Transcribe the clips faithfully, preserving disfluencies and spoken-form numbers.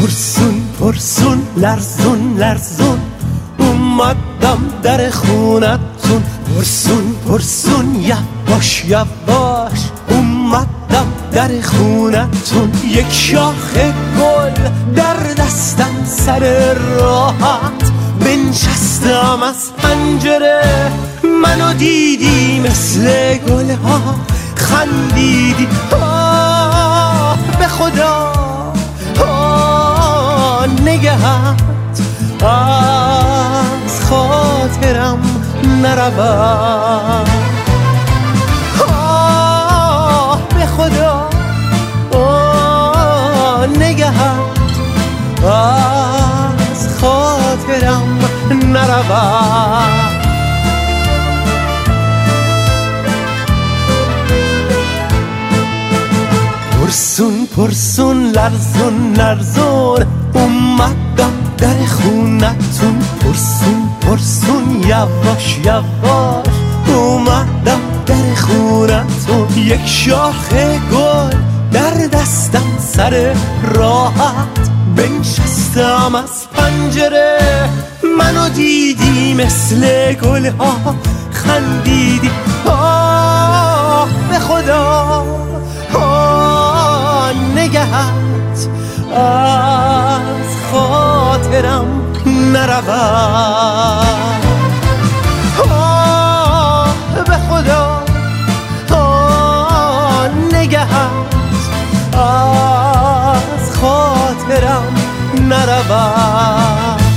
پرسون پرسون لرزون لرزون اومدم در خونتون، پرسون پرسون یواش یواش اومدم در خونتون. یک شاخه گل در دستم سر راحت، بنشستم از پنجره منو دیدی مثل گلها خندیدی. آه به خدا آه نگهت از خاطرم نرود. آه به خدا آه نگهت از خاطرم نرود. پرسون پرسون لرزون لرزون اومدم در خونتون، پرسون پرسون یواش یواش اومدم در خونتون. یک شاخه گل در دستم سر راحت، بنشستم از پنجره منو دیدی مثل گلها خندیدی. آه به خدا آه نگهت از خاطرم نرود. آه به خدا آه نگهت از خاطرم نرود.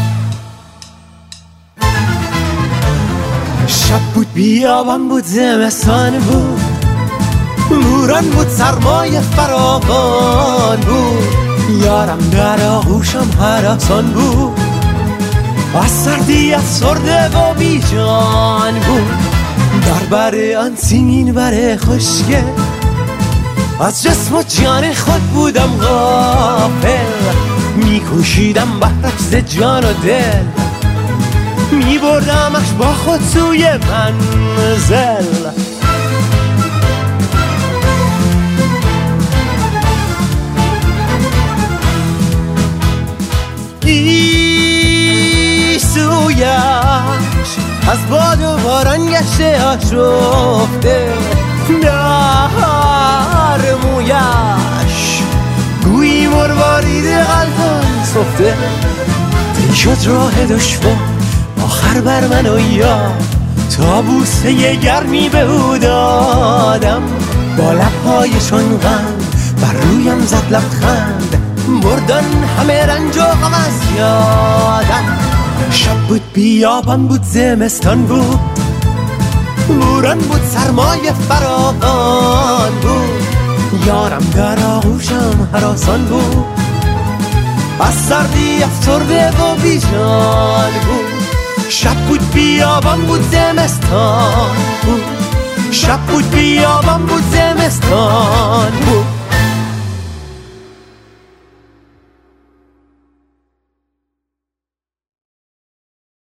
شب بود بیابان بود زمستان بود، بوران بود سرمایه فراوان بود، یارم در آغوشم هراسان بود، از سردی افسرده و بیجان بود. در بر آن سیمین بر خشکه از جسم و جان خود بودم غافل، میکوشیدم بهرش ز جان و دل، میبردمش با خود سوی منزل. ای سویش از باد و باران گشته آشفته، در مویش گویی مروارید قلبان سفته. تی شد راه دشوار آخر بر من و یاد، تا بوسه گرمی به او دادم، با لبهای چون غم بر رویم زد لبخند، بردن همه رنج و غم از یادم. شب بود بیابان بود زمستان بود، بوران بود سرمایه فراوان بود، یارم در آغوشم هراسان بود، از سردی افسرده و بیجان بود. شب بود بیابان بود زمستان بود، شب بود بیابان بود زمستان بود.